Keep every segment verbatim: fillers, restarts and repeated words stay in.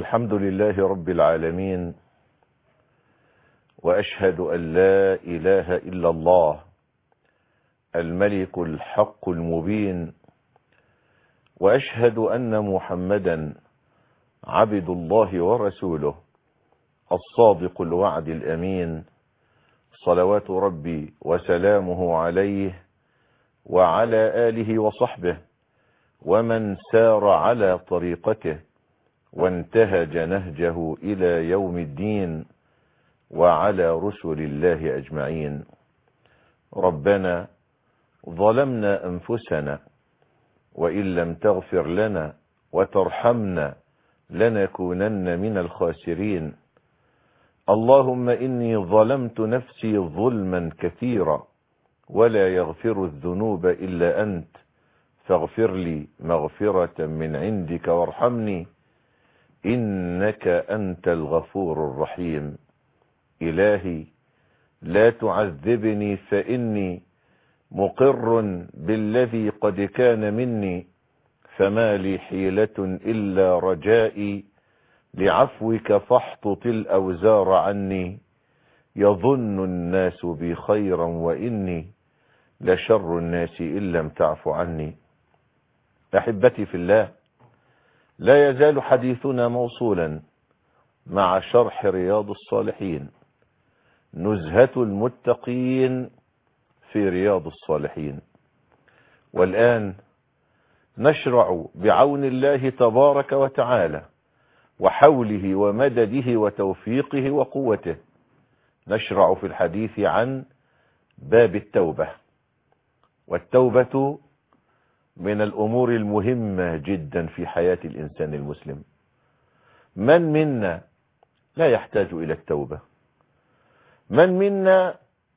الحمد لله رب العالمين، وأشهد أن لا إله إلا الله الملك الحق المبين، وأشهد أن محمدا عبد الله ورسوله الصادق الوعد الأمين، صلوات ربي وسلامه عليه وعلى آله وصحبه ومن سار على طريقته وانتهج نهجه إلى يوم الدين، وعلى رسل الله أجمعين. ربنا ظلمنا أنفسنا وإن لم تغفر لنا وترحمنا لنكونن من الخاسرين. اللهم إني ظلمت نفسي ظلما كثيرا ولا يغفر الذنوب إلا أنت، فاغفر لي مغفرة من عندك وارحمني إنك أنت الغفور الرحيم. إلهي لا تعذبني فإني مقر بالذي قد كان مني، فما لي حيلة إلا رجائي لعفوك فاحطط الأوزار عني. يظن الناس بي خيرا وإني لشر الناس إن لم تعف عني. أحبتي في الله، لا يزال حديثنا موصولا مع شرح رياض الصالحين، نزهة المتقين في رياض الصالحين. والآن نشرع بعون الله تبارك وتعالى وحوله ومدده وتوفيقه وقوته، نشرع في الحديث عن باب التوبة. والتوبة من الأمور المهمة جدا في حياة الإنسان المسلم. من منا لا يحتاج إلى التوبة؟ من منا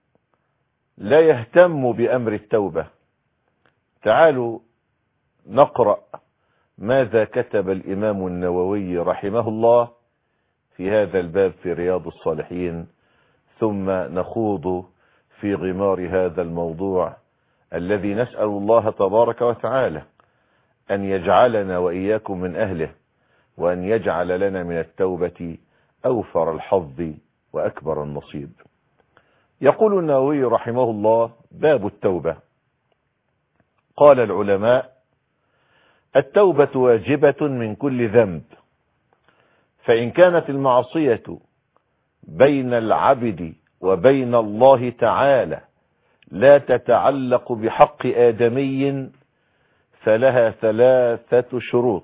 لا يهتم بأمر التوبة؟ تعالوا نقرأ ماذا كتب الإمام النووي رحمه الله في هذا الباب في رياض الصالحين، ثم نخوض في غمار هذا الموضوع الذي نسأل الله تبارك وتعالى أن يجعلنا وإياكم من أهله، وأن يجعل لنا من التوبة أوفر الحظ وأكبر النصيب. يقول النووي رحمه الله: باب التوبة. قال العلماء: التوبة واجبة من كل ذنب، فإن كانت المعصية بين العبد وبين الله تعالى لا تتعلق بحق آدمي فلها ثلاثة شروط.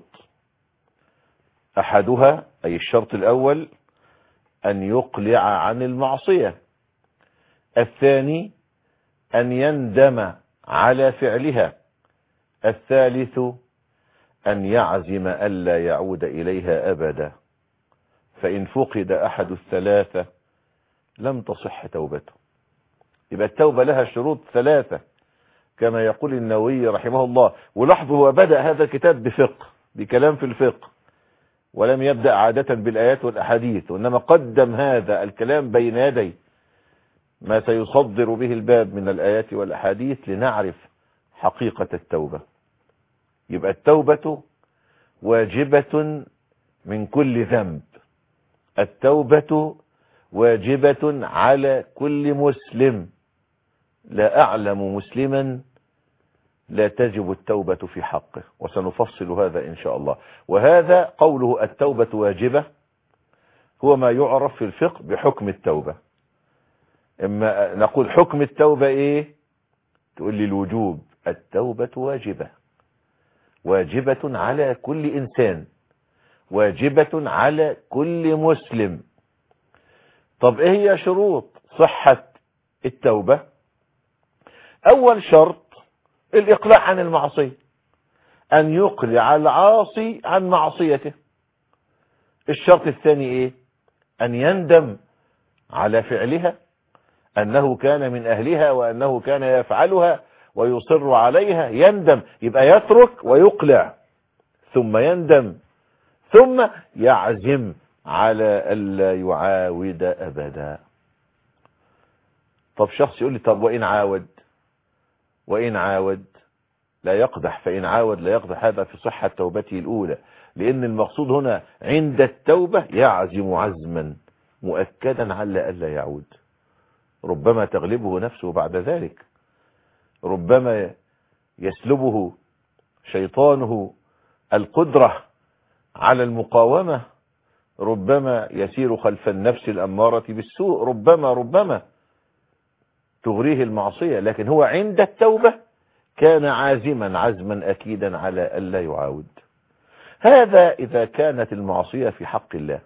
أحدها، أي الشرط الأول، أن يقلع عن المعصية. الثاني أن يندم على فعلها. الثالث أن يعزم ألا يعود إليها أبدا، فإن فقد أحد الثلاثة لم تصح توبته. يبقى التوبة لها شروط ثلاثة كما يقول النووي رحمه الله. ولاحظوا هو بدأ هذا الكتاب بفقه، بكلام في الفقه، ولم يبدأ عادة بالآيات والأحاديث، وإنما قدم هذا الكلام بين يدي ما سيصدر به الباب من الآيات والأحاديث لنعرف حقيقة التوبة. يبقى التوبة واجبة من كل ذنب. التوبة واجبة على كل مسلم. لا أعلم مسلما لا تجب التوبة في حقه، وسنفصل هذا إن شاء الله. وهذا قوله التوبة واجبة هو ما يعرف في الفقه بحكم التوبة. إما نقول حكم التوبة إيه؟ تقول لي الوجوب. التوبة واجبة، واجبة على كل إنسان، واجبة على كل مسلم. طب إيه هي شروط صحة التوبة؟ أول شرط الإقلاع عن المعصية، أن يقلع العاصي عن معصيته. الشرط الثاني إيه؟ أن يندم على فعلها، أنه كان من أهلها وأنه كان يفعلها ويصر عليها. يندم، يبقى يترك ويقلع، ثم يندم، ثم يعزم على ألا يعاود أبدا. طب شخص يقول لي: طب وإن عاود؟ وإن عاود لا يقدح، فإن عاود لا يقدح، هذا في صحة توبته الأولى، لأن المقصود هنا عند التوبة يعزم عزما مؤكدا على ألا يعود. ربما تغلبه نفسه بعد ذلك، ربما يسلبه شيطانه القدرة على المقاومة، ربما يسير خلف النفس الأمارة بالسوء، ربما ربما تغريه المعصية، لكن هو عند التوبة كان عازما عزما أكيدا على ألا يعاود. هذا إذا كانت المعصية في حق الله،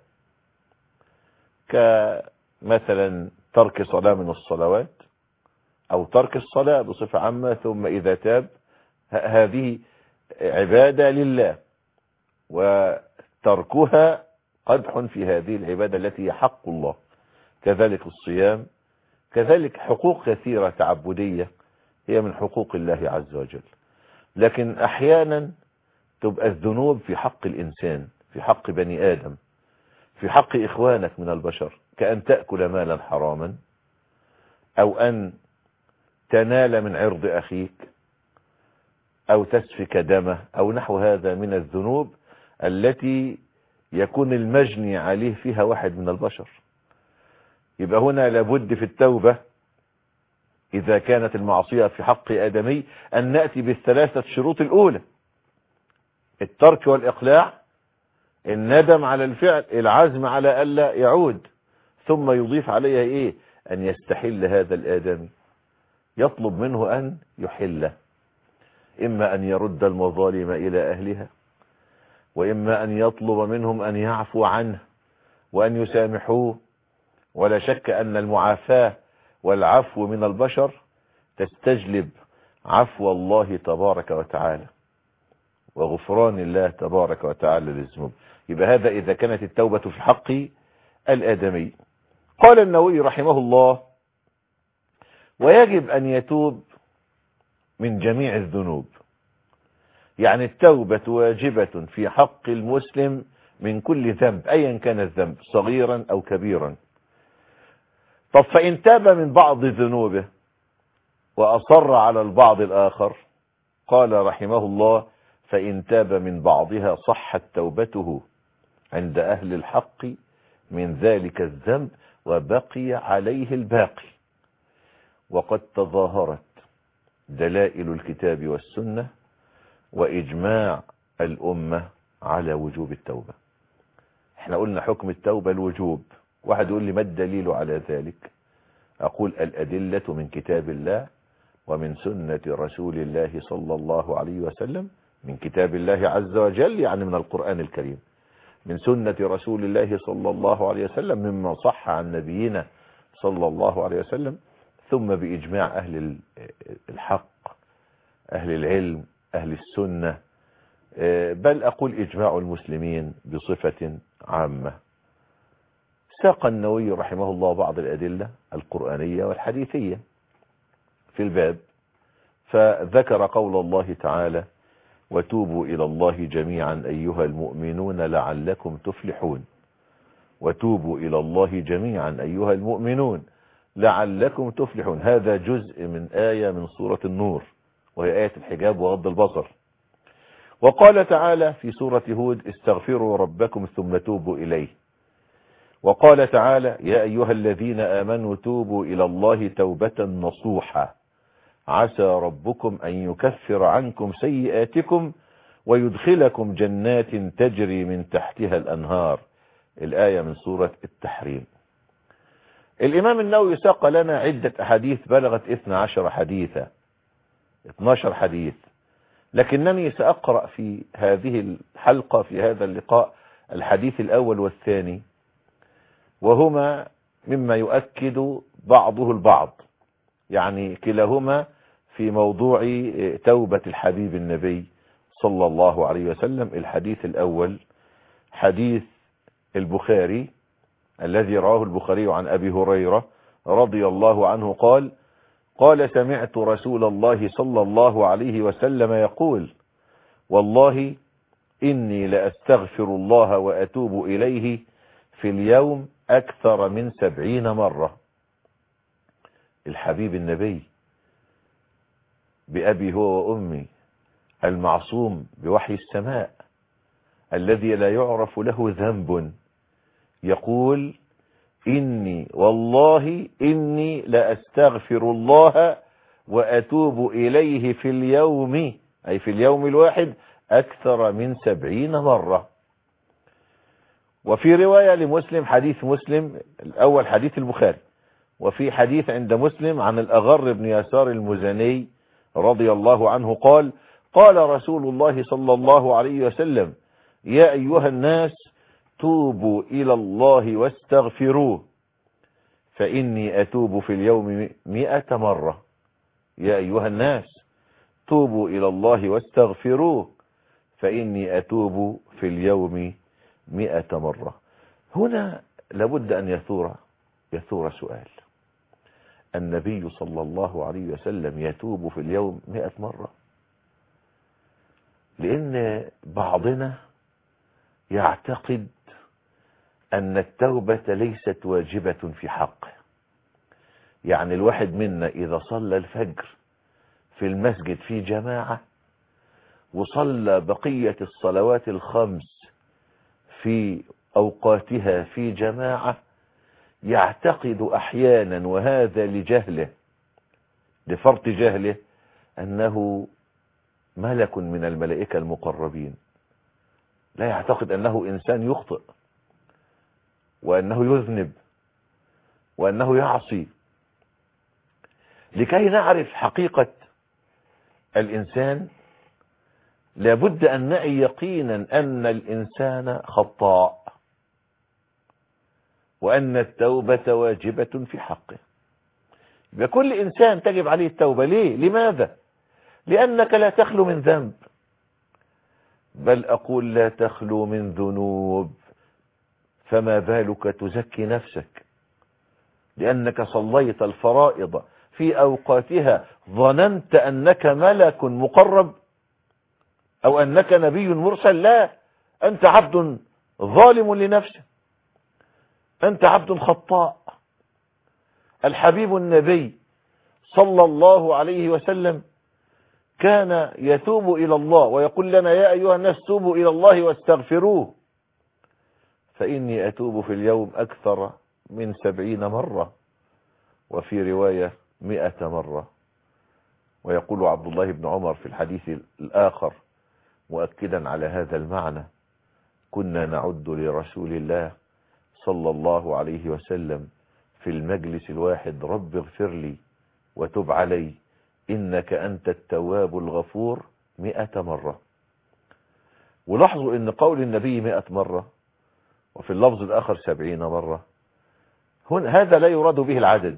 كمثلا ترك صلاة من الصلوات أو ترك الصلاة بصفة عامة، ثم إذا تاب، هذه عبادة لله، وتركها قدح في هذه العبادة التي هي حق الله. كذلك الصيام، كذلك حقوق كثيرة تعبدية هي من حقوق الله عز وجل. لكن أحيانا تبقى الذنوب في حق الإنسان، في حق بني آدم، في حق إخوانك من البشر، كأن تأكل مالا حراما، أو أن تنال من عرض أخيك، أو تسفك دمه، أو نحو هذا من الذنوب التي يكون المجني عليه فيها واحد من البشر. يبقى هنا لابد في التوبة إذا كانت المعصية في حق آدمي أن نأتي بالثلاثة شروط الأولى: الترك والإقلاع، الندم على الفعل، العزم على ألا يعود، ثم يضيف عليها إيه؟ أن يستحل هذا الآدمي، يطلب منه أن يحله، إما أن يرد المظالم إلى أهلها، وإما أن يطلب منهم أن يعفو عنه وأن يسامحوه. ولا شك أن المعافاة والعفو من البشر تستجلب عفو الله تبارك وتعالى وغفران الله تبارك وتعالى للذنوب. يبقى هذا إذا كانت التوبة في حق الآدمي. قال النووي رحمه الله: ويجب أن يتوب من جميع الذنوب. يعني التوبة واجبة في حق المسلم من كل ذنب أيا كان الذنب، صغيرا أو كبيرا. طب فإن تاب من بعض ذنوبه وأصر على البعض الآخر، قال رحمه الله: فإن تاب من بعضها صحت توبته عند أهل الحق من ذلك الذنب وبقي عليه الباقي. وقد تظاهرت دلائل الكتاب والسنة وإجماع الأمة على وجوب التوبة. احنا قلنا حكم التوبة الوجوب. واحد يقول لي ما الدليل على ذلك؟ أقول: الأدلة من كتاب الله ومن سنة رسول الله صلى الله عليه وسلم. من كتاب الله عز وجل يعني من القرآن الكريم، من سنة رسول الله صلى الله عليه وسلم مما صح عن نبينا صلى الله عليه وسلم، ثم بإجماع أهل الحق، أهل العلم، أهل السنة، بل أقول إجماع المسلمين بصفة عامة. ساق النووي رحمه الله بعض الأدلة القرآنية والحديثية في الباب، فذكر قول الله تعالى: وتوبوا إلى الله جميعا أيها المؤمنون لعلكم تفلحون. وتوبوا إلى الله جميعا أيها المؤمنون لعلكم تفلحون. هذا جزء من آية من سورة النور، وهي آية الحجاب وغض البصر. وقال تعالى في سورة هود: استغفروا ربكم ثم توبوا إليه. وقال تعالى: يا أيها الذين آمنوا توبوا إلى الله توبة نصوحا عسى ربكم أن يكفر عنكم سيئاتكم ويدخلكم جنات تجري من تحتها الأنهار. الآية من سورة التحريم. الإمام النووي ساق لنا عدة أحاديث بلغت اثنى عشر حديثا، اثنى عشر حديث، لكنني سأقرأ في هذه الحلقة في هذا اللقاء الحديث الأول والثاني، وهما مما يؤكد بعضه البعض، يعني كلاهما في موضوع توبة الحبيب النبي صلى الله عليه وسلم. الحديث الأول حديث البخاري الذي رواه البخاري عن أبي هريرة رضي الله عنه قال: قال سمعت رسول الله صلى الله عليه وسلم يقول: والله إني لأستغفر الله وأتوب إليه في اليوم أكثر من سبعين مرة. الحبيب النبي بأبي هو وأمي المعصوم بوحي السماء الذي لا يعرف له ذنب يقول إني والله إني لأستغفر الله وأتوب إليه في اليوم، أي في اليوم الواحد، أكثر من سبعين مرة. وفي رواية لمسلم، حديث مسلم الأول حديث البخاري، وفي حديث عند مسلم عن الأغر بن يسار المزني رضي الله عنه قال قال رسول الله صلى الله عليه وسلم يا أيها الناس توبوا إلى الله واستغفروه فإني أتوب في اليوم مئة مرة. يا أيها الناس توبوا إلى الله واستغفروه فإني أتوب في اليوم مئة مرة. هنا لابد أن يثور يثور سؤال: النبي صلى الله عليه وسلم يتوب في اليوم مئة مرة؟ لأن بعضنا يعتقد أن التوبة ليست واجبة في حقه. يعني الواحد منا إذا صلى الفجر في المسجد في جماعة وصلى بقية الصلوات الخمس في أوقاتها في جماعة، يعتقد أحيانا، وهذا لجهله لفرط جهله، أنه ملك من الملائكة المقربين. لا يعتقد أنه إنسان يخطئ وأنه يذنب وأنه يعصي. لكي نعرف حقيقة الإنسان لابد أن نعي يقينا أن الإنسان خطاء وأن التوبة واجبة في حقه. بكل إنسان تجب عليه التوبة. ليه؟ لماذا؟ لأنك لا تخلو من ذنب، بل أقول لا تخلو من ذنوب، فما بالك تزكي نفسك؟ لأنك صليت الفرائض في أوقاتها ظننت أنك ملك مقرب أو أنك نبي مرسل. لا، أنت عبد ظالم لنفسك، أنت عبد خطاء. الحبيب النبي صلى الله عليه وسلم كان يتوب إلى الله ويقول لنا يا أيها الناس توبوا إلى الله واستغفروه فإني أتوب في اليوم أكثر من سبعين مرة، وفي رواية مئة مرة. ويقول عبد الله بن عمر في الحديث الآخر مؤكدا على هذا المعنى: كنا نعد لرسول الله صلى الله عليه وسلم في المجلس الواحد رب اغفر لي وتب علي إنك أنت التواب الغفور مئة مرة. ولاحظوا أن قول النبي مئة مرة وفي اللفظ الآخر سبعين مرة، هذا لا يراد به العدد.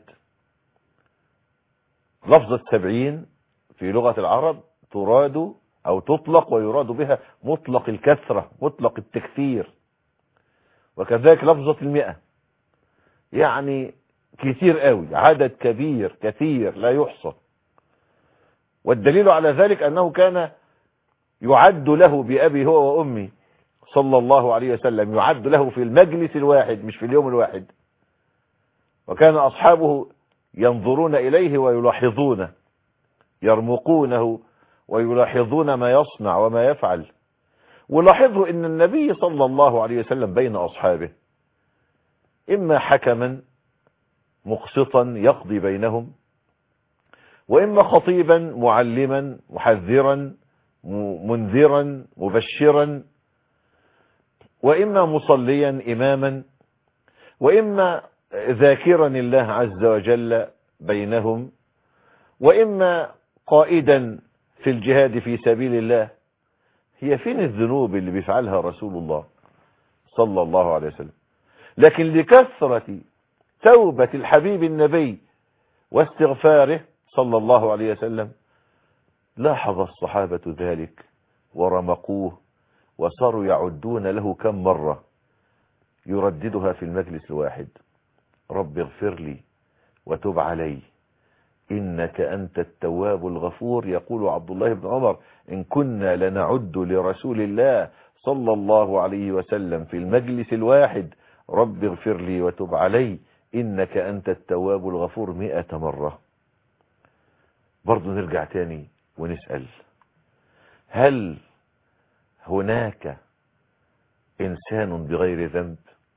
لفظة سبعين في لغة العرب تراد أو تطلق ويراد بها مطلق الكثرة، مطلق التكثير. وكذلك لفظة المئة يعني كثير قوي، عدد كبير كثير لا يحصى. والدليل على ذلك أنه كان يعد له بأبي هو وأمي صلى الله عليه وسلم، يعد له في المجلس الواحد مش في اليوم الواحد. وكان أصحابه ينظرون إليه ويلاحظونه، يرمقونه ويلاحظون ما يصنع وما يفعل. ولاحظوا أن النبي صلى الله عليه وسلم بين أصحابه إما حكما مقسطا يقضي بينهم، وإما خطيبا معلما محذرا منذرا مبشرا، وإما مصليا إماما، وإما ذاكرا الله عز وجل بينهم، وإما قائدا في الجهاد في سبيل الله. هي فين الذنوب اللي بيفعلها رسول الله صلى الله عليه وسلم؟ لكن لكثرة توبة الحبيب النبي واستغفاره صلى الله عليه وسلم لاحظ الصحابة ذلك ورمقوه، وصاروا يعدون له كم مرة يرددها في المجلس الواحد: رب اغفر لي وتب علي إنك أنت التواب الغفور. يقول عبد الله بن عمر: إن كنا لنعد لرسول الله صلى الله عليه وسلم في المجلس الواحد رب اغفر لي وتب علي إنك أنت التواب الغفور مئة مرة. برضو نرجع تاني ونسأل: هل هناك إنسان بغير ذنب؟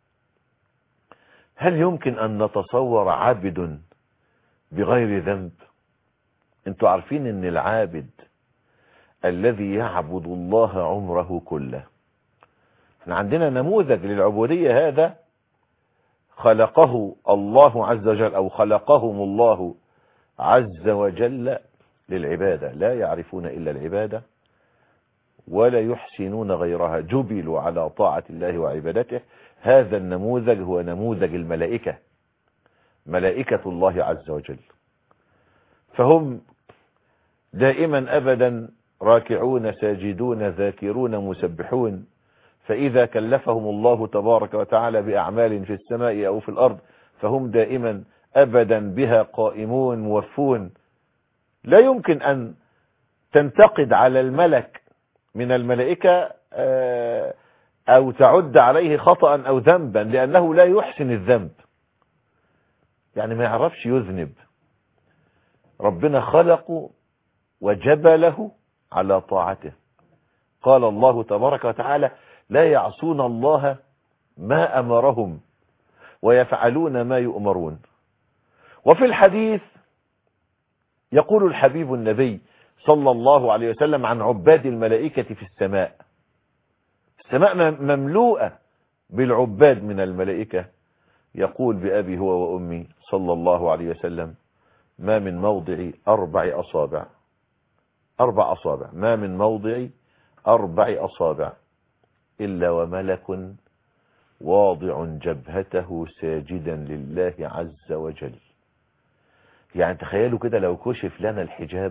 هل يمكن أن نتصور عابد بغير ذنب؟ انتوا عارفين ان العابد الذي يعبد الله عمره كله، احنا عندنا نموذج للعبودية، هذا خلقه الله عز وجل أو خلقهم الله عز وجل للعبادة، لا يعرفون إلا العبادة ولا يحسنون غيرها، جبلوا على طاعة الله وعبادته. هذا النموذج هو نموذج الملائكة، ملائكة الله عز وجل، فهم دائما أبدا راكعون ساجدون ذاكرون مسبحون. فإذا كلفهم الله تبارك وتعالى بأعمال في السماء أو في الأرض فهم دائما أبدا بها قائمون موفون. لا يمكن أن تنتقد على الملك من الملائكة أو تعد عليه خطأ أو ذنبا، لأنه لا يحسن الذنب، يعني ما يعرفش يذنب. ربنا خلقه وجبله على طاعته. قال الله تبارك وتعالى: لا يعصون الله ما أمرهم ويفعلون ما يؤمرون. وفي الحديث يقول الحبيب النبي صلى الله عليه وسلم عن عباد الملائكة في السماء، السماء مملوءة بالعباد من الملائكة، يقول بأبي هو وأمي صلى الله عليه وسلم: ما من موضع أربع أصابع أربع أصابع ما من موضع أربع أصابع إلا وملك واضع جبهته ساجدا لله عز وجل. يعني تخيلوا كده لو كشف لنا الحجاب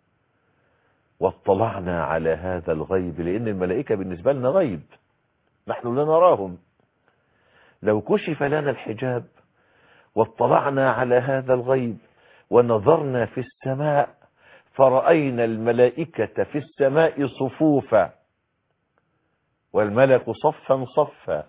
واطلعنا على هذا الغيب، لأن الملائكة بالنسبة لنا غيب، نحن لا نراهم. لو كشف لنا الحجاب واطلعنا على هذا الغيب ونظرنا في السماء فرأينا الملائكة في السماء صفوفا والملك صفا صفا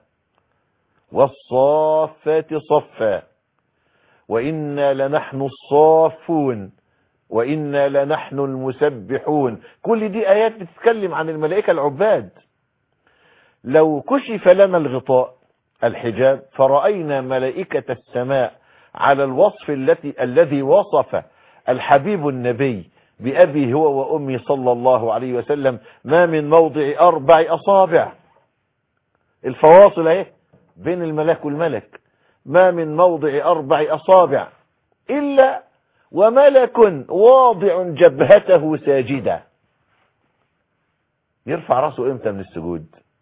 والصافات صفا وإنا لنحن الصافون وإنا لنحن المسبحون. كل دي آيات بتتكلم عن الملائكة العباد. لو كشف لنا الغطاء الحجاب فرأينا ملائكة السماء على الوصف التي الذي وصف الحبيب النبي بأبي هو وأمي صلى الله عليه وسلم: ما من موضع أربع أصابع، الفواصل اهي بين الملك والملك، ما من موضع أربع أصابع إلا وملك واضع جبهته ساجدا. يرفع رأسه امتى من السجود؟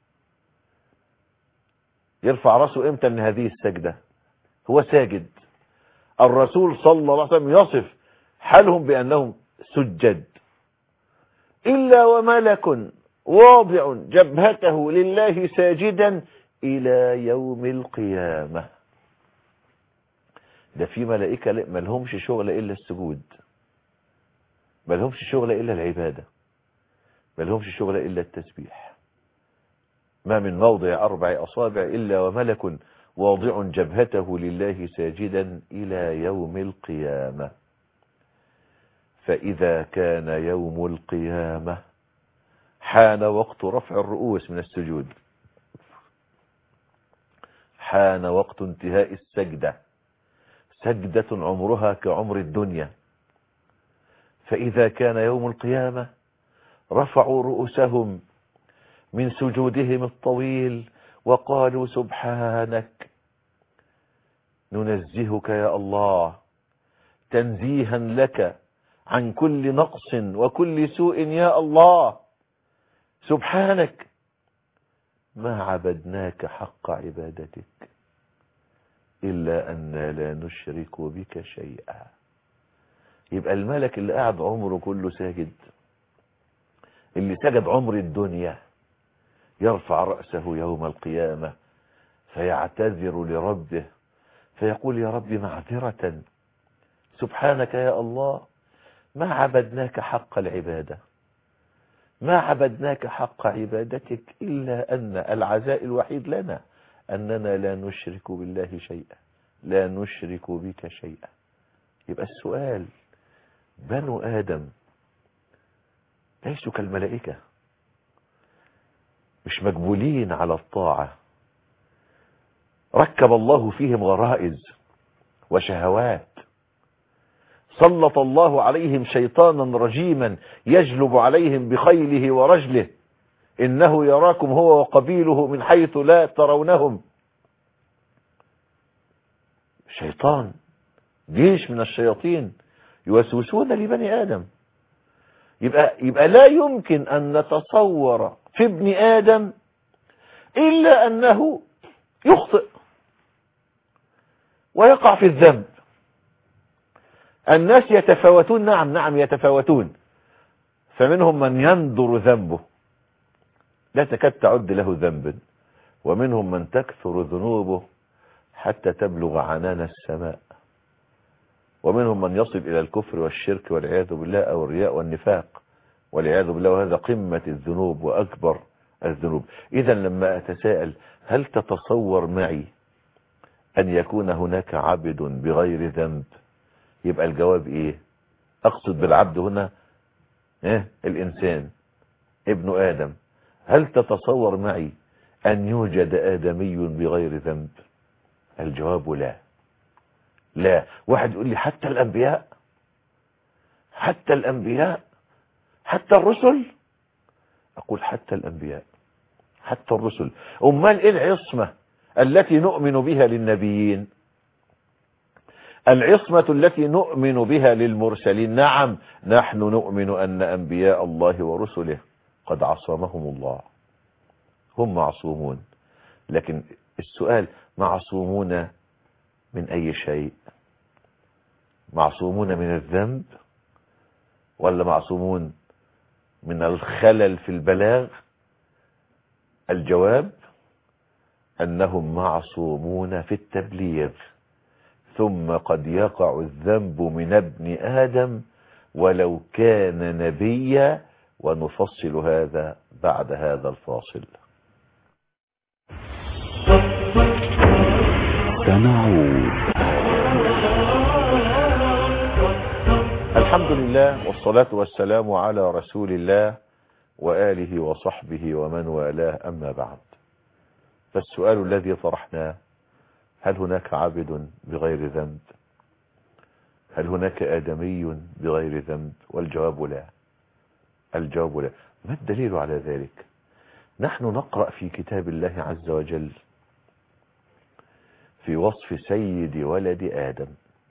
يرفع رأسه امتى من هذه السجدة؟ هو ساجد. الرسول صلى الله عليه وسلم يصف حالهم بأنهم سجد. إلا وملك واضع جبهته لله ساجدا إلى يوم القيامة. ده في ملائكة ما لهمش شغل إلا السجود، ما لهمش شغل إلا العبادة، ما لهمش شغل إلا التسبيح. ما من موضع أربع أصابع إلا وملك واضع جبهته لله ساجدا إلى يوم القيامة. فإذا كان يوم القيامة حان وقت رفع الرؤوس من السجود، حان وقت انتهاء السجدة، سجدة عمرها كعمر الدنيا. فإذا كان يوم القيامة رفعوا رؤوسهم من سجودهم الطويل وقالوا: سبحانك، ننزهك يا الله تنزيها لك عن كل نقص وكل سوء يا الله، سبحانك ما عبدناك حق عبادتك إلا أننا لا نشرك بك شيئا. يبقى الملك اللي قاعد عمره كله ساجد، اللي سجد عمر الدنيا، يرفع رأسه يوم القيامة فيعتذر لربه فيقول: يا رب معذرة، سبحانك يا الله ما عبدناك حق العبادة، ما عبدناك حق عبادتك إلا أن العزاء الوحيد لنا أننا لا نشرك بالله شيئا، لا نشرك بك شيئا. يبقى السؤال: بنو آدم ليسوا كالملائكة، مش مجبولين على الطاعة، ركب الله فيهم غرائز وشهوات، سلط الله عليهم شيطانا رجيما يجلب عليهم بخيله ورجله، إنه يراكم هو وقبيله من حيث لا ترونهم. شيطان، جيش من الشياطين يوسوسون لبني آدم. يبقى, يبقى لا يمكن أن نتصور في ابن آدم إلا أنه يخطئ ويقع في الذنب. الناس يتفاوتون، نعم نعم يتفاوتون، فمنهم من يندر ذنبه لا تكاد تعد له ذنبا، ومنهم من تكثر ذنوبه حتى تبلغ عنان السماء، ومنهم من يصل إلى الكفر والشرك والعياذ بالله أو الرياء والنفاق والعياذ بالله، وهذا قمة الذنوب وأكبر الذنوب. إذا لما أتساءل هل تتصور معي أن يكون هناك عبد بغير ذنب، يبقى الجواب إيه؟ أقصد بالعبد هنا إيه؟ الإنسان ابن آدم. هل تتصور معي أن يوجد آدمي بغير ذنب؟ الجواب لا. لا. واحد يقول لي حتى الأنبياء، حتى الأنبياء، حتى الرسل. أقول حتى الأنبياء، حتى الرسل. أمال إيه العصمة التي نؤمن بها للنبيين؟ العصمة التي نؤمن بها للمرسلين، نعم نحن نؤمن أن أنبياء الله ورسله قد عصمهم الله، هم معصومون. لكن السؤال، معصومون من أي شيء؟ معصومون من الذنب ولا معصومون من الخلل في البلاغ؟ الجواب أنهم معصومون في التبليغ، ثم قد يقع الذنب من ابن آدم ولو كان نبيا، ونفصل هذا بعد هذا الفاصل. سنعود. الحمد لله والصلاة والسلام على رسول الله وآله وصحبه ومن والاه، أما بعد. فالسؤال الذي طرحناه، هل هناك عبد بغير ذنب؟ هل هناك آدمي بغير ذنب؟ والجواب لا. الجواب لا. ما الدليل على ذلك؟ نحن نقرأ في كتاب الله عز وجل في وصف سيد ولد آدم،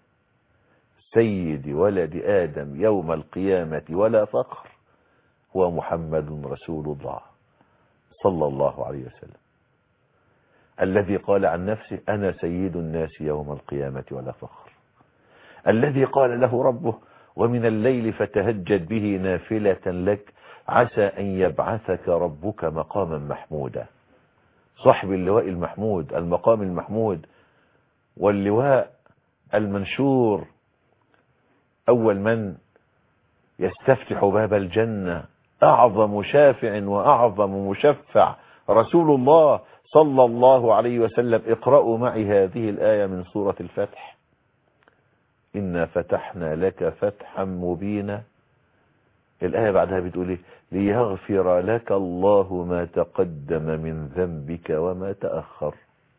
سيد ولد آدم يوم القيامة ولا فخر، هو محمد رسول الله صلى الله عليه وسلم، الذي قال عن نفسه أنا سيد الناس يوم القيامة ولا فخر، الذي قال له ربه ومن الليل فتهجد به نافلة لك عسى أن يبعثك ربك مقاما محمودا. صاحب اللواء المحمود، المقام المحمود واللواء المنشور، أول من يستفتح باب الجنة، أعظم شافع وأعظم مشفع رسول الله صلى الله عليه وسلم. اقرأوا معي هذه الآية من سورة الفتح: إنا فتحنا لك فتحا مبينا. الآية بعدها بتقول إيه؟ ليغفر لك الله ما تقدم من ذنبك وما تأخر.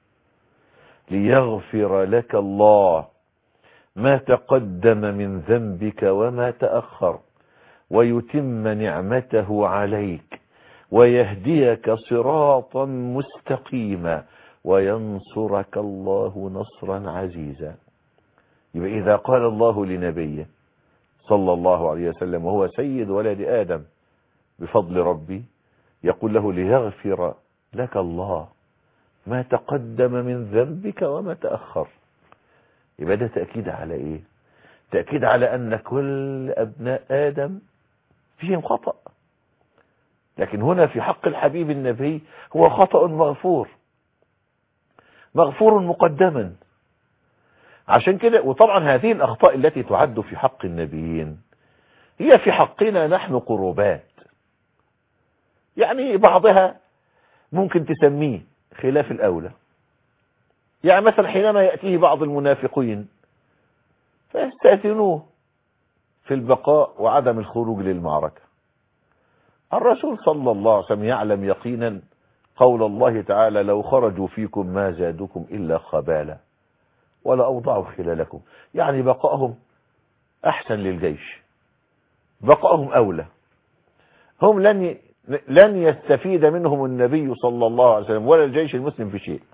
ليغفر لك الله ما تقدم من ذنبك وما تأخر ويتم نعمته عليك ويهديك صراطا مستقيما وينصرك الله نصرا عزيزا. يبقى إذا قال الله لنبيه صلى الله عليه وسلم وهو سيد ولد آدم بفضل ربي، يقول له ليغفر لك الله ما تقدم من ذنبك وما تأخر. يبقى ده تأكيد على إيه؟ تأكيد على أن كل أبناء آدم فيهم خطأ، لكن هنا في حق الحبيب النبي هو خطأ مغفور، مغفور مقدما. عشان كده، وطبعا هذه الأخطاء التي تعد في حق النبيين هي في حقنا نحن قربات، يعني بعضها ممكن تسميه خلاف الأولى. يعني مثلا حينما يأتيه بعض المنافقين فيستأذنوه في البقاء وعدم الخروج للمعركة، الرسول صلى الله عليه وسلم يعلم يقينا قول الله تعالى لو خرجوا فيكم ما زادوكم إلا خبالا ولا أوضعوا خلالكم، يعني بقائهم أحسن للجيش، بقائهم أولى. هم لن لن يستفيد منهم النبي صلى الله عليه وسلم ولا الجيش المسلم في شيء،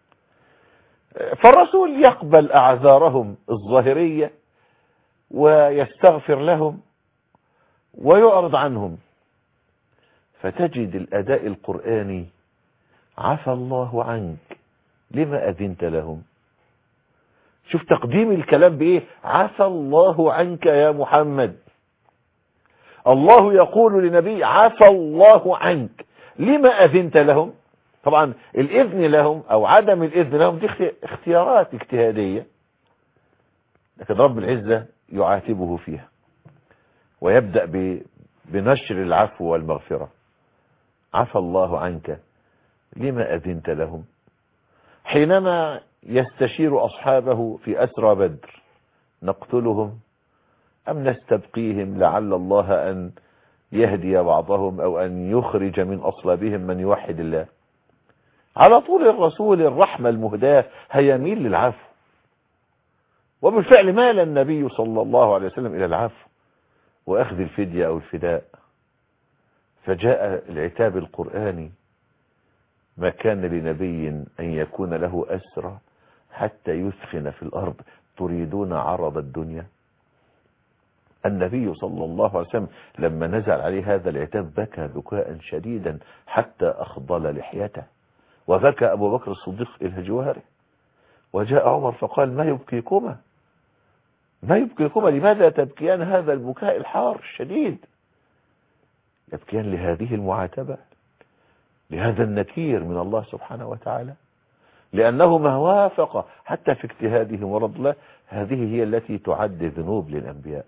فالرسول يقبل أعذارهم الظاهرية ويستغفر لهم ويعرض عنهم. فتجد الأداء القرآني عفى الله عنك لما أذنت لهم. شوف تقديم الكلام بإيه، عفى الله عنك يا محمد. الله يقول لنبي عفى الله عنك لما أذنت لهم. طبعا الإذن لهم أو عدم الإذن لهم دي اختيارات اجتهادية، لكن رب العزة يعاتبه فيها ويبدأ بنشر العفو والمغفرة. عفى الله عنك لما أذنت لهم. حينما يستشير أصحابه في أسرى بدر، نقتلهم أم نستبقيهم لعل الله أن يهدي بعضهم أو أن يخرج من أصلابهم من يوحد الله. على طول الرسول الرحمة المهداة هيميل للعفو، وبالفعل مال النبي صلى الله عليه وسلم إلى العفو وأخذ الفدية أو الفداء. فجاء العتاب القرآني: ما كان لنبي أن يكون له أسرى حتى يثخن في الأرض تريدون عرض الدنيا. النبي صلى الله عليه وسلم لما نزل عليه هذا العتاب بكى بكاء شديدا حتى أخضل لحيته، وبكى أبو بكر الصديق إلى جواره، وجاء عمر فقال: ما يبكيكما ما يبكيكما لماذا تبكيان هذا البكاء الحار الشديد؟ يبكيان لهذه المعاتبة، لهذا النكير من الله سبحانه وتعالى، لأنه ما وافق حتى في اجتهادهم ورد الله. هذه هي التي تعد ذنوب للأنبياء.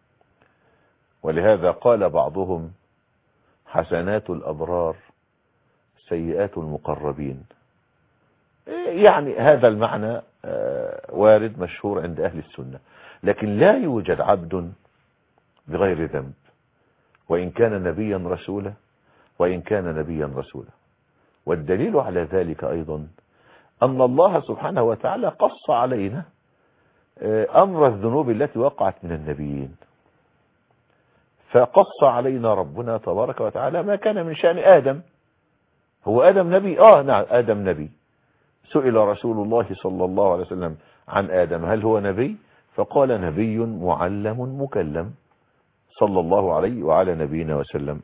ولهذا قال بعضهم: حسنات الأبرار سيئات المقربين. يعني هذا المعنى وارد مشهور عند أهل السنة، لكن لا يوجد عبد بغير ذنب، وإن كان نبيا رسولا وإن كان نبيا رسولا. والدليل على ذلك أيضا أن الله سبحانه وتعالى قص علينا أمر الذنوب التي وقعت من النبيين. فقص علينا ربنا تبارك وتعالى ما كان من شأن آدم. هو آدم نبي؟ آه نعم آدم نبي. سئل رسول الله صلى الله عليه وسلم عن آدم: هل هو نبي؟ فقال: نبي معلم مكلم، صلى الله عليه وعلى نبينا وسلم.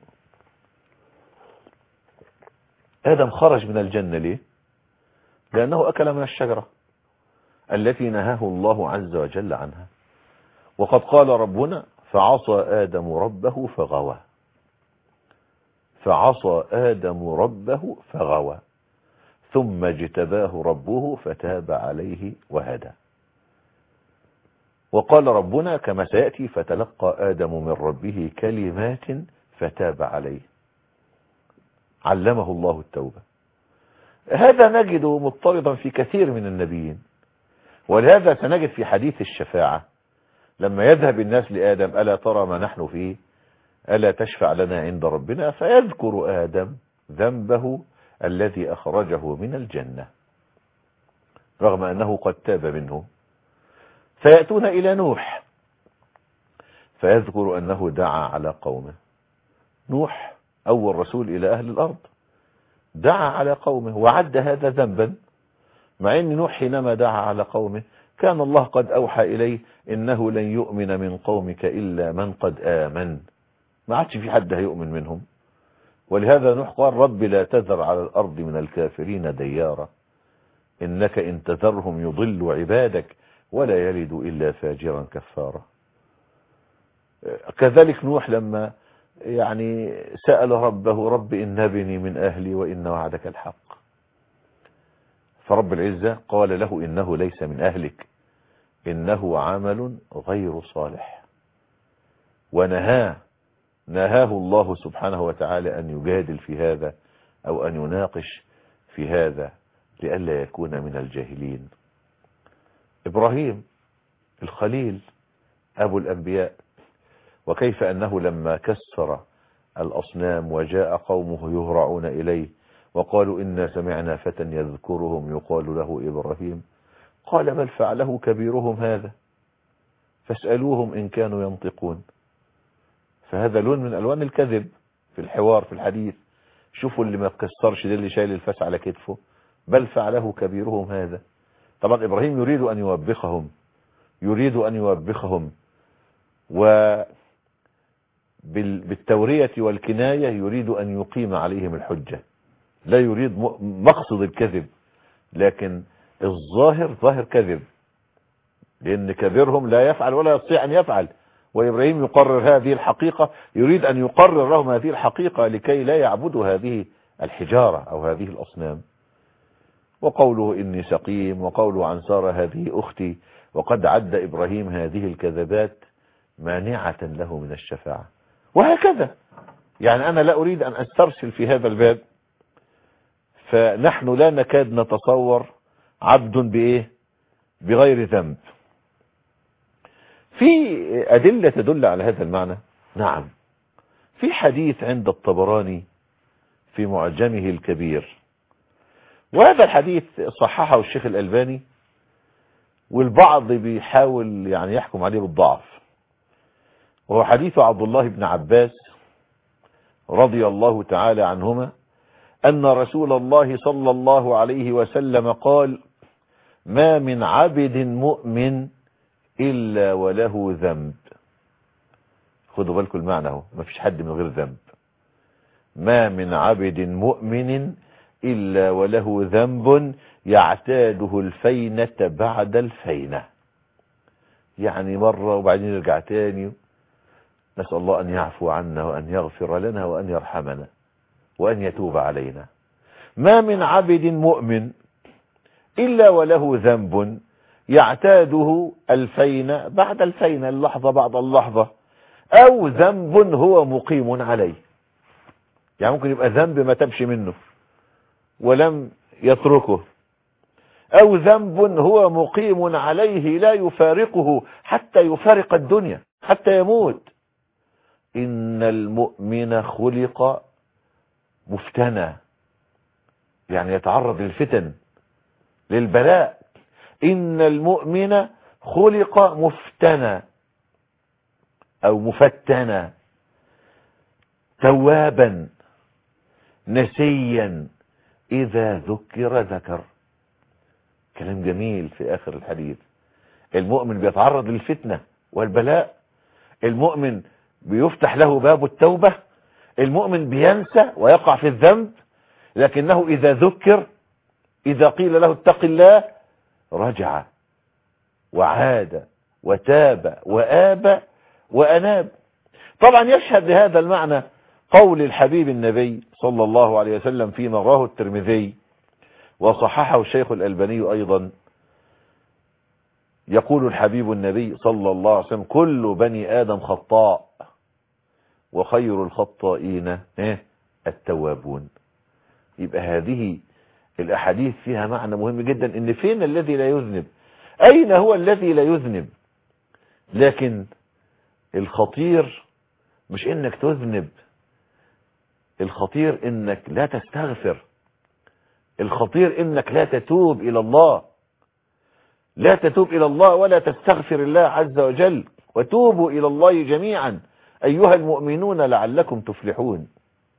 آدم خرج من الجنة ليه؟ لأنه أكل من الشجرة التي نهاه الله عز وجل عنها. وقد قال ربنا: فعصى آدم ربه فغوى. فعصى آدم ربه فغوى ثم اجتباه ربه فتاب عليه وهدى. وقال ربنا كما سيأتي: فتلقى آدم من ربه كلمات فتاب عليه. علمه الله التوبة. هذا نجده مضطردا في كثير من النبيين. ولهذا سنجد في حديث الشفاعة لما يذهب الناس لآدم: ألا ترى ما نحن فيه؟ ألا تشفع لنا عند ربنا؟ فيذكر آدم ذنبه الذي أخرجه من الجنة رغم أنه قد تاب منه. فيأتون إلى نوح فيذكر أنه دعا على قومه. نوح أول رسول إلى أهل الأرض، دعا على قومه وعد هذا ذنبا، مع أن نوح حينما دعا على قومه كان الله قد أوحى إليه: إنه لن يؤمن من قومك إلا من قد آمن. ما عادش في حد هيؤمن منهم. ولهذا نوح قال: رب لا تذر على الأرض من الكافرين ديارا إنك إن تذرهم يضلوا عبادك ولا يلدوا إلا فاجرا كفارا. كذلك نوح لما يعني سأل ربه: رب إن ابني من أهلي وإن وعدك الحق. فرب العزة قال له: إنه ليس من أهلك إنه عمل غير صالح. ونهاه نهاه الله سبحانه وتعالى أن يجادل في هذا أو أن يناقش في هذا لئلا يكون من الجاهلين. إبراهيم الخليل أبو الأنبياء، وكيف أنه لما كسر الأصنام وجاء قومه يهرعون إليه وقالوا إنا سمعنا فتى يذكرهم يقال له إبراهيم قال بل فعله كبيرهم هذا فاسألوهم إن كانوا ينطقون. فهذا لون من ألوان الكذب في الحوار في الحديث. شوفوا اللي ما تكسرش ده اللي شايل الفاس على كتفه، بل فعله كبيرهم هذا. طبعا إبراهيم يريد أن يوبخهم يريد أن يوبخهم وبالتورية والكناية يريد أن يقيم عليهم الحجة، لا يريد مقصد الكذب، لكن الظاهر ظاهر كذب، لأن كبيرهم لا يفعل ولا يستطيع أن يفعل، وإبراهيم يقرر هذه الحقيقة، يريد أن يقرر لهم هذه الحقيقة لكي لا يعبدوا هذه الحجارة أو هذه الأصنام. وقوله إني سقيم، وقوله عن سارة هذه أختي، وقد عد إبراهيم هذه الكذبات مانعة له من الشفاعة. وهكذا يعني أنا لا أريد أن أسترسل في هذا الباب، فنحن لا نكاد نتصور عبد بإيه بغير ذنب. في أدلة تدل على هذا المعنى. نعم، في حديث عند الطبراني في معجمه الكبير، وهذا الحديث صححه الشيخ الألباني، والبعض بيحاول يعني يحكم عليه بالضعف، وهو حديث عبد الله بن عباس رضي الله تعالى عنهما أن رسول الله صلى الله عليه وسلم قال ما من عبد مؤمن إلا وله ذنب. خدوا بالكم المعنى اهو، ما فيش حد من غير ذنب. ما من عبد مؤمن إلا وله ذنب يعتاده الفينة بعد الفينة، يعني مرة وبعدين يرجع تاني. نسأل الله أن يعفو عنا وأن يغفر لنا وأن يرحمنا وأن يتوب علينا. ما من عبد مؤمن إلا وله ذنب يعتاده الفينة بعد الفينة، اللحظة بعد اللحظة، أو ذنب هو مقيم عليه. يعني ممكن يبقى ذنب ما تمشي منه ولم يتركه، أو ذنب هو مقيم عليه لا يفارقه حتى يفارق الدنيا حتى يموت. إن المؤمن خلق مفتنى، يعني يتعرض للفتن للبلاء. إن المؤمن خلق مفتنى أو مفتنى، توابا نسيا إذا ذكر ذكر. كلام جميل في آخر الحديث. المؤمن بيتعرض للفتنة والبلاء، المؤمن بيفتح له باب التوبة، المؤمن بينسى ويقع في الذنب، لكنه إذا ذكر، إذا قيل له اتق الله، رجع وعاد وتاب وآب وأناب. طبعا يشهد لهذا المعنى قول الحبيب النبي صلى الله عليه وسلم فيما رواه الترمذي وصححه الشيخ الألباني أيضا. يقول الحبيب النبي صلى الله عليه وسلم كل بني آدم خطاء وخير الخطائين التوابون. يبقى هذه الأحاديث فيها معنى مهم جدا، إن فين الذي لا يذنب؟ أين هو الذي لا يذنب؟ لكن الخطير مش إنك تذنب، الخطير إنك لا تستغفر، الخطير إنك لا تتوب إلى الله، لا تتوب إلى الله ولا تستغفر الله عز وجل. وتوبوا إلى الله جميعا أيها المؤمنون لعلكم تفلحون.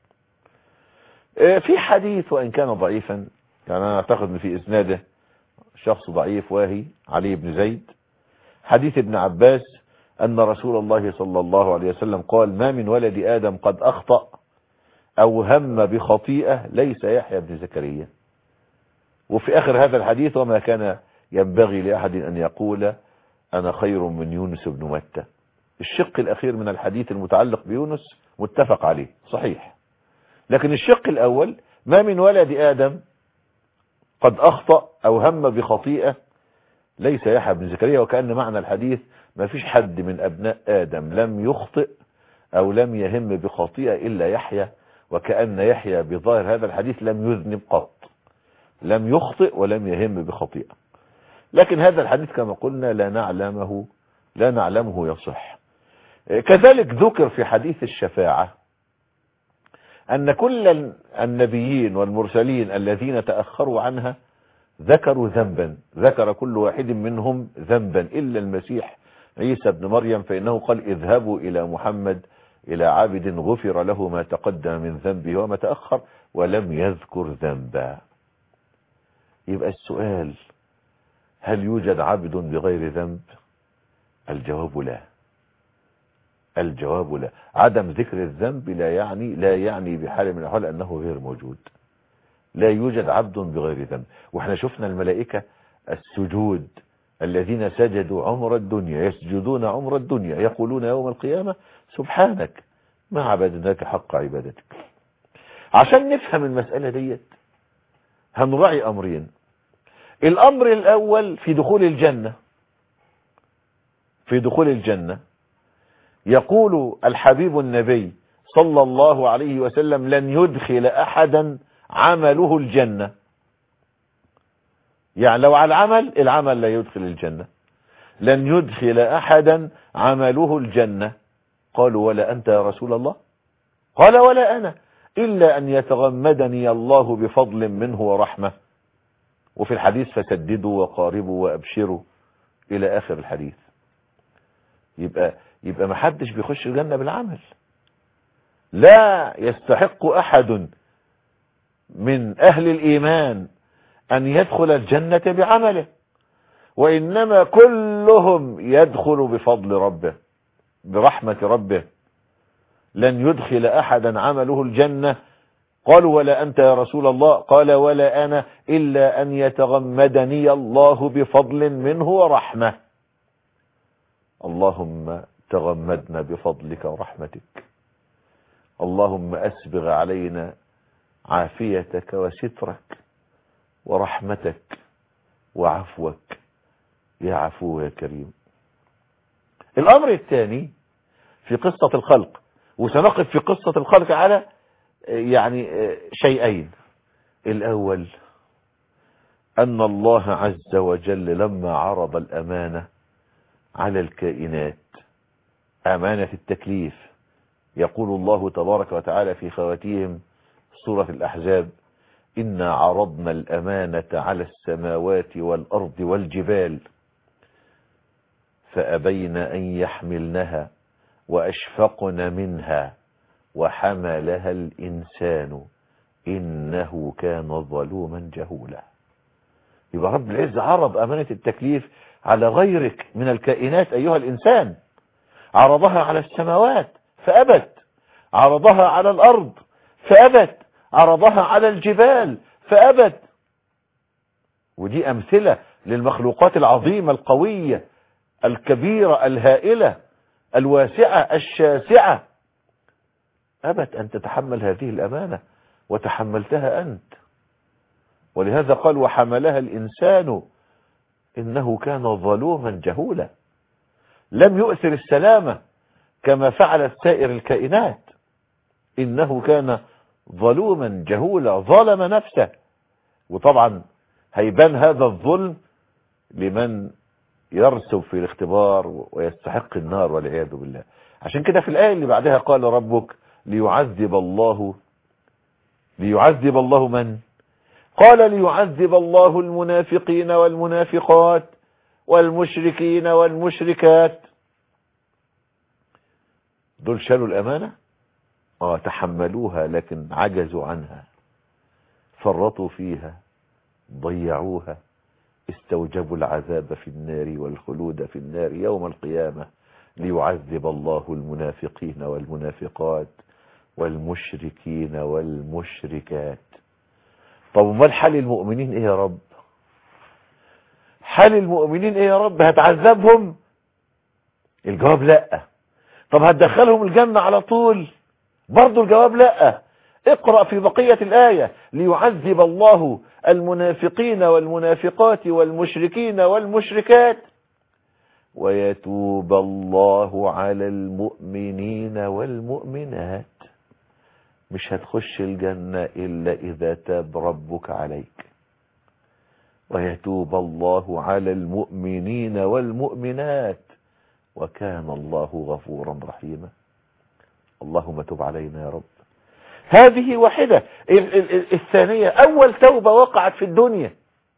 في حديث وإن كان ضعيفا، يعني أنا أعتقد أن في إسناده شخص ضعيف واهي علي بن زيد، حديث ابن عباس أن رسول الله صلى الله عليه وسلم قال ما من ولد آدم قد أخطأ أو هم بخطيئة ليس يحيى بن زكريا. وفي آخر هذا الحديث وما كان ينبغي لأحد أن يقول أنا خير من يونس بن متى. الشق الأخير من الحديث المتعلق بيونس متفق عليه صحيح، لكن الشق الأول ما من ولد آدم قد أخطأ أو هم بخطيئة ليس يحيى بن زكريا. وكأن معنى الحديث ما فيش حد من أبناء آدم لم يخطئ أو لم يهم بخطيئة إلا يحيى، وكأن يحيى بظاهر هذا الحديث لم يذنب قط، لم يخطئ ولم يهم بخطيئة. لكن هذا الحديث كما قلنا لا نعلمه لا نعلمه يصح. كذلك ذكر في حديث الشفاعة أن كل النبيين والمرسلين الذين تأخروا عنها ذكروا ذنبا، ذكر كل واحد منهم ذنبا إلا المسيح عيسى بن مريم، فإنه قال اذهبوا إلى محمد إلى عابد غفر له ما تقدم من ذنبه وما تأخر ولم يذكر ذنبا. يبقى السؤال: هل يوجد عبد بغير ذنب؟ الجواب لا. الجواب لا. عدم ذكر الذنب لا يعني لا يعني بحال من الأحوال أنه غير موجود. لا يوجد عبد بغير ذنب. واحنا شفنا الملائكة السجود الذين سجدوا عمر الدنيا، يسجدون عمر الدنيا، يقولون يوم القيامة سبحانك ما عبدناك حق عبادتك. عشان نفهم المسألة ديت هنراعي أمرين. الأمر الأول في دخول الجنة. في دخول الجنة يقول الحبيب النبي صلى الله عليه وسلم: لن يدخل أحدا عمله الجنة. يعني لو على العمل، العمل لا يدخل الجنة. لن يدخل أحدا عمله الجنة. قالوا: ولا أنت يا رسول الله؟ قال: ولا أنا، إلا أن يتغمدني الله بفضل منه ورحمة. وفي الحديث: فسددوا وقاربوا وأبشروا إلى آخر الحديث. يبقى يبقى ما حدش بيخش الجنة بالعمل. لا يستحق أحد من أهل الإيمان أن يدخل الجنة بعمله، وإنما كلهم يدخل بفضل ربه برحمة ربه. لن يدخل أحدا عمله الجنة. قالوا: ولا أنت يا رسول الله؟ قال: ولا أنا، إلا أن يتغمدني الله بفضل منه ورحمة. اللهم تغمدنا بفضلك ورحمتك. اللهم أسبغ علينا عافيتك وسترك ورحمتك وعفوك يا عفو يا كريم. الأمر الثاني في قصة الخلق، وسنقف في قصة الخلق على يعني شيئين. الأول أن الله عز وجل لما عرض الأمانة على الكائنات، أمانة التكليف، يقول الله تبارك وتعالى في خواتيم سورة الأحزاب: إنا عرضنا الأمانة على السماوات والأرض والجبال فأبين أن يحملنها وأشفقن منها وحملها الإنسان إنه كان ظلوما جهولا. يبقى رب العزة عرض أمانة التكليف على غيرك من الكائنات أيها الإنسان. عرضها على السماوات فأبت، عرضها على الأرض فأبت، عرضها على الجبال فأبت. ودي أمثلة للمخلوقات العظيمة القوية الكبيرة الهائلة الواسعة الشاسعة. أبت أن تتحمل هذه الأمانة وتحملتها أنت. ولهذا قال: وحملها الإنسان إنه كان ظلوما جهولا. لم يؤثر السلامة كما فعلت سائر الكائنات. إنه كان ظلوما جهولا، ظلم نفسه. وطبعا هيبان هذا الظلم لمن يرسب في الاختبار ويستحق النار والعياذ بالله. عشان كده في الآية اللي بعدها قال ربك: ليعذب الله ليعذب الله من؟ قال: ليعذب الله المنافقين والمنافقات والمشركين والمشركات. دول شالوا الأمانة، اه تحملوها لكن عجزوا عنها، فرطوا فيها، ضيعوها، استوجبوا العذاب في النار والخلود في النار يوم القيامة. ليعذب الله المنافقين والمنافقات والمشركين والمشركات. طب امال حال المؤمنين ايه يا رب؟ حال المؤمنين ايه يا رب؟ هتعذبهم؟ الجواب لا. طب هتدخلهم الجنة على طول؟ برضو الجواب لا. اقرأ في بقية الآية: ليعذب الله المنافقين والمنافقات والمشركين والمشركات ويتوب الله على المؤمنين والمؤمنات. مش هتخش الجنة إلا إذا تاب ربك عليك. ويتوب الله على المؤمنين والمؤمنات وكان الله غفورا رحيما. اللهم تب علينا يا رب. هذه واحدة. الثانية أول توبة وقعت في الدنيا،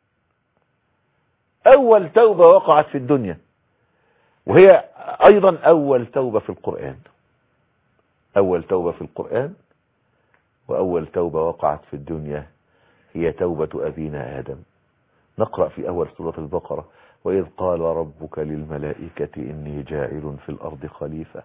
أول توبة وقعت في الدنيا، وهي أيضا أول توبة في القرآن، أول توبة في القرآن وأول توبة وقعت في الدنيا هي توبة أبينا آدم. نقرأ في أول سورة البقرة: وإذ قال ربك للملائكة إني جاعل في الأرض خليفة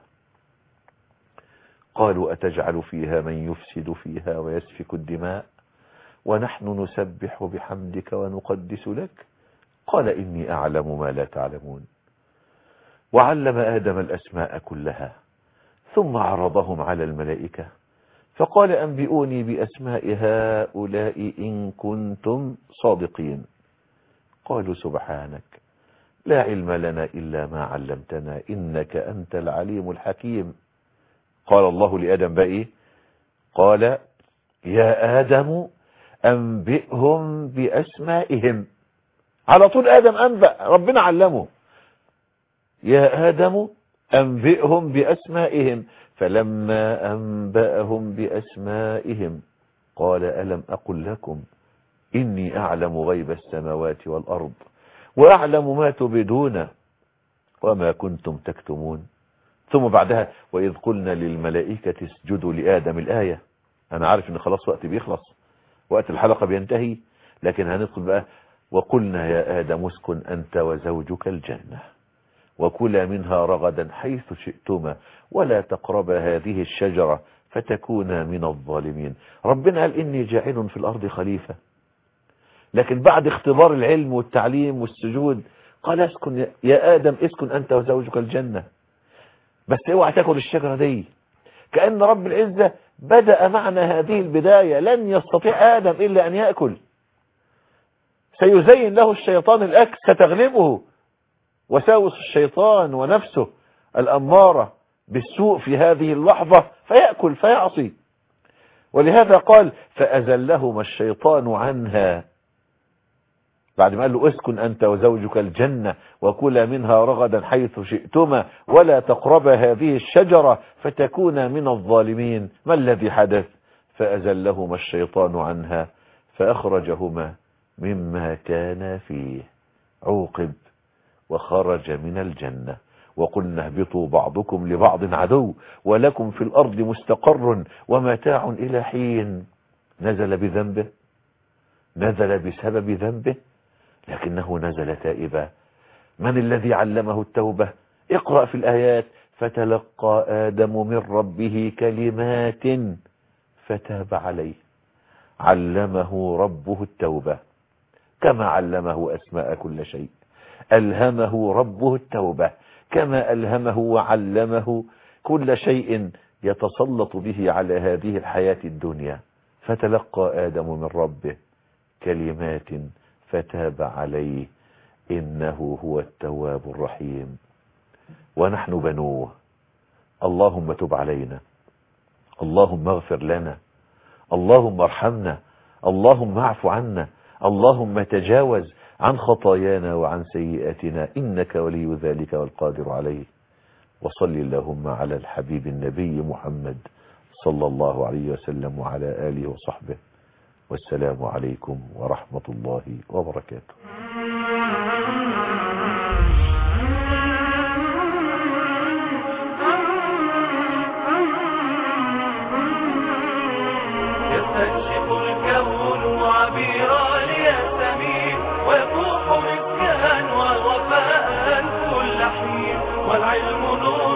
قالوا أتجعل فيها من يفسد فيها ويسفك الدماء ونحن نسبح بحمدك ونقدس لك قال إني أعلم ما لا تعلمون. وعلم آدم الأسماء كلها ثم عرضهم على الملائكة فقال أنبئوني بأسماء هؤلاء إن كنتم صادقين قالوا سبحانك لا علم لنا إلا ما علمتنا إنك أنت العليم الحكيم. قال الله لآدم بقى قال يا آدم أنبئهم بأسمائهم. على طول آدم أنبأ، ربنا علمه. يا آدم أنبئهم بأسمائهم فلما أنبأهم بأسمائهم قال ألم أقل لكم إني أعلم غيب السماوات والأرض وأعلم ما تبدون وما كنتم تكتمون. ثم بعدها وإذ قلنا للملائكة اسجدوا لآدم. الآية أنا عارف إن خلاص وقت بيخلص، وقت الحلقة بينتهي، لكن هندخل بقى: وقلنا يا آدم اسكن أنت وزوجك الجنة وكلا منها رغدا حيث شئتما ولا تقربا هذه الشجرة فتكونا من الظالمين. ربنا قال إني جاعل في الأرض خليفة، لكن بعد اختبار العلم والتعليم والسجود قال اسكن يا آدم اسكن أنت وزوجك الجنة، بس اوعى تاكل الشجرة دي. كأن رب العزة بدأ معنا هذه البداية: لن يستطيع آدم إلا أن يأكل، سيزين له الشيطان الأكل، ستغلبه وساوس الشيطان ونفسه الأمارة بالسوء في هذه اللحظة فيأكل فيعصي. ولهذا قال فأزلهما الشيطان عنها، بعد ما قال له اسكن أنت وزوجك الجنة وكلا منها رغدا حيث شئتما ولا تقربا هذه الشجرة فتكونا من الظالمين. ما الذي حدث؟ فأزلهما الشيطان عنها فأخرجهما مما كان فيه، عوقب وخرج من الجنة. وقلنا اهبطوا بعضكم لبعض عدو ولكم في الأرض مستقر ومتاع إلى حين. نزل بذنبه، نزل بسبب ذنبه، لكنه نزل تائبا. من الذي علمه التوبة؟ اقرأ في الآيات: فتلقى آدم من ربه كلمات فتاب عليه. علمه ربه التوبة كما علمه أسماء كل شيء، ألهمه ربه التوبة كما ألهمه وعلمه كل شيء يتسلط به على هذه الحياة الدنيا. فتلقى آدم من ربه كلمات فتاب عليه إنه هو التواب الرحيم. ونحن بنوه، اللهم تب علينا، اللهم اغفر لنا، اللهم ارحمنا، اللهم اعف عنا، اللهم تجاوز عن خطايانا وعن سيئاتنا إنك ولي ذلك والقادر عليه. وصل اللهم على الحبيب النبي محمد صلى الله عليه وسلم وعلى آله وصحبه، والسلام عليكم ورحمة الله وبركاته. يستنشق الكون عبيرا ليستميل ويفوح مسكا ووفاء كل حين والعلم نور